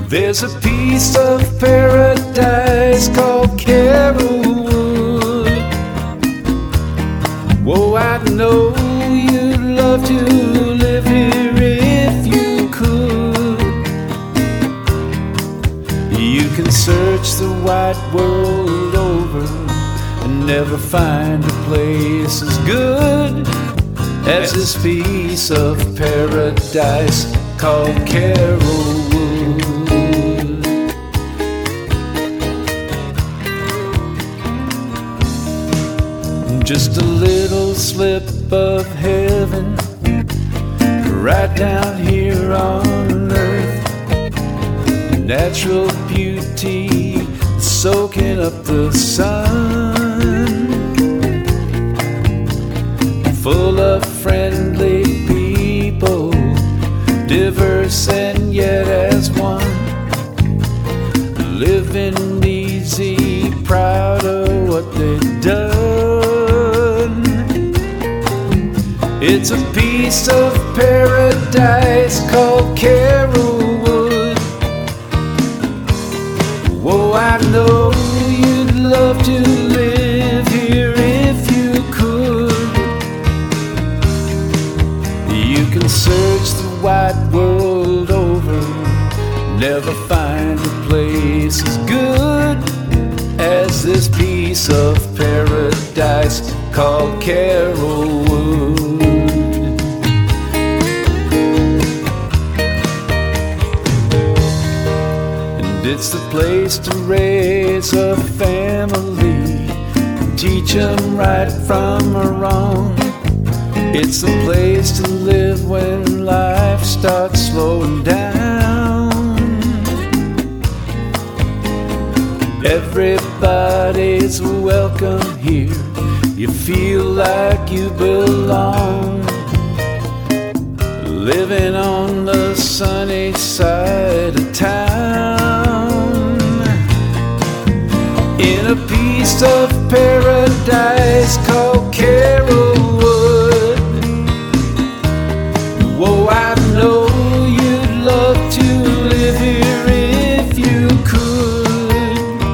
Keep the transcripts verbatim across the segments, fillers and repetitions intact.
There's a piece of paradise called Carolwood. Whoa, I know you'd love to live here if you could. You can search the wide world over and never find a place as good as this piece of paradise called Carolwood. Just a little slip of heaven right down here on earth. Natural beauty soaking up the sun, full of friendly people, diverse and yet as one, living easy, proud of what they've done. It's a piece of paradise called Carolwood. Whoa, I know you'd love to live here if you could. You can search the wide world over, never find a place as good as this piece of paradise called Carolwood. And it's the place to raise a family, teach 'em right from wrong. It's the place to live when life starts slowing down. Everybody's welcome here, you feel like you belong. Living on the sunny side of town, in a piece of paradise called Carolwood. Whoa, I know you'd love to live here if you could.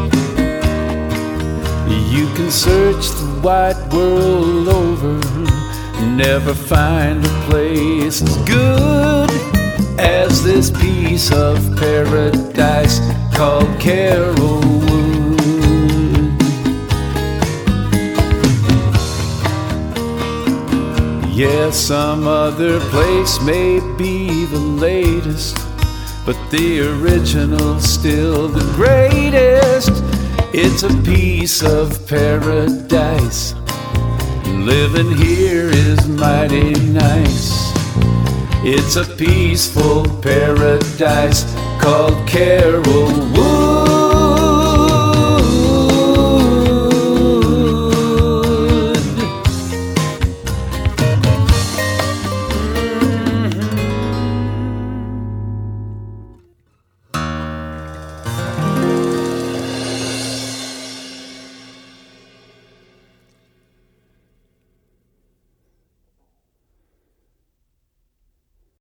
You can search the wide world over, never find a place as good as this piece of paradise called Carolwood. Yeah, some other place may be the latest, but the original's still the greatest. It's a piece of paradise. Living here is mighty nice. It's a peaceful paradise called Carolwood.